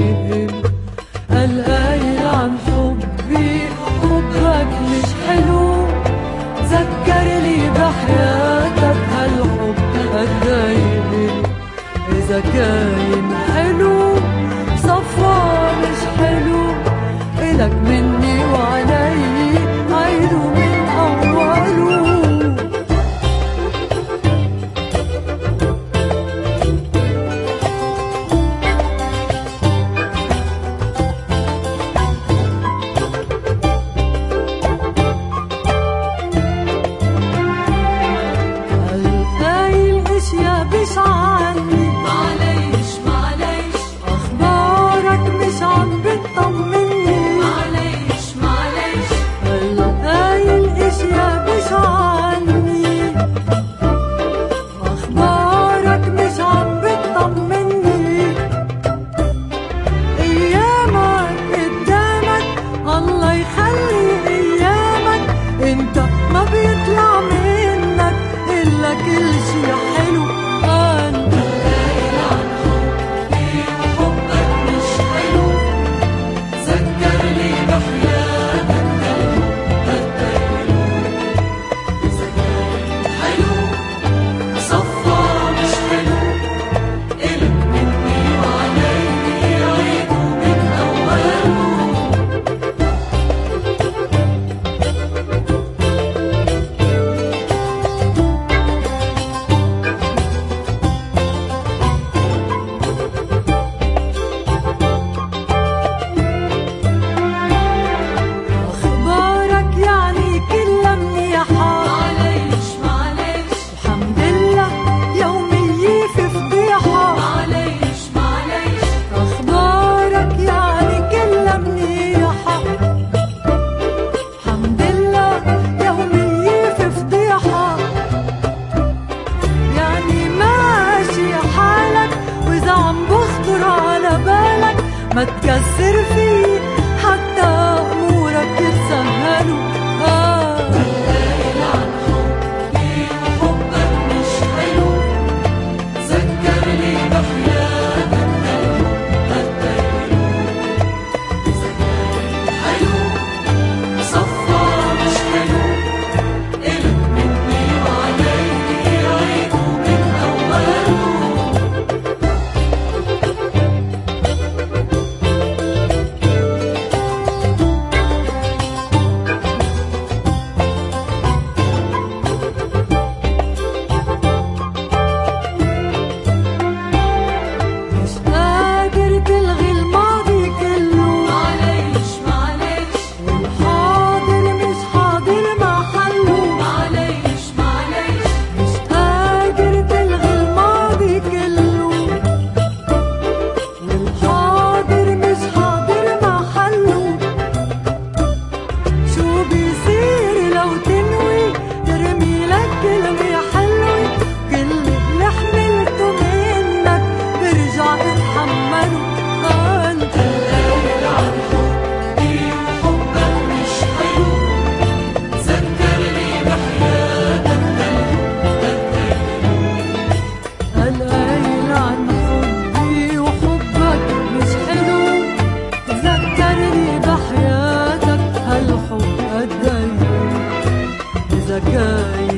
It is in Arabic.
قايل قايل عن حبي، حبك مش حلو، ذكرني بحياتك هالحب قايل. إذا كاين حلو صفا مش حلو، إلك مني وعلي عيدو من أوله. مش عني معليش معليش، أخبارك مش عم بتطمني معليش معليش، هاي الأشياء مش عني، أخبارك مش عم بتطمني. أيامك قدامك الله يخلي أيامك، أنت ما بيطلع منك إلا كل شي حلو. ما تكسر فيه حتى أمورك يتسهلوا. قايل عن حبي وحبك مش حلو، ذكرني بحياتك هالحب. إذا كان حلو صفا مش حلو، إلك مني وعليك عيدو من أوله. إذا كان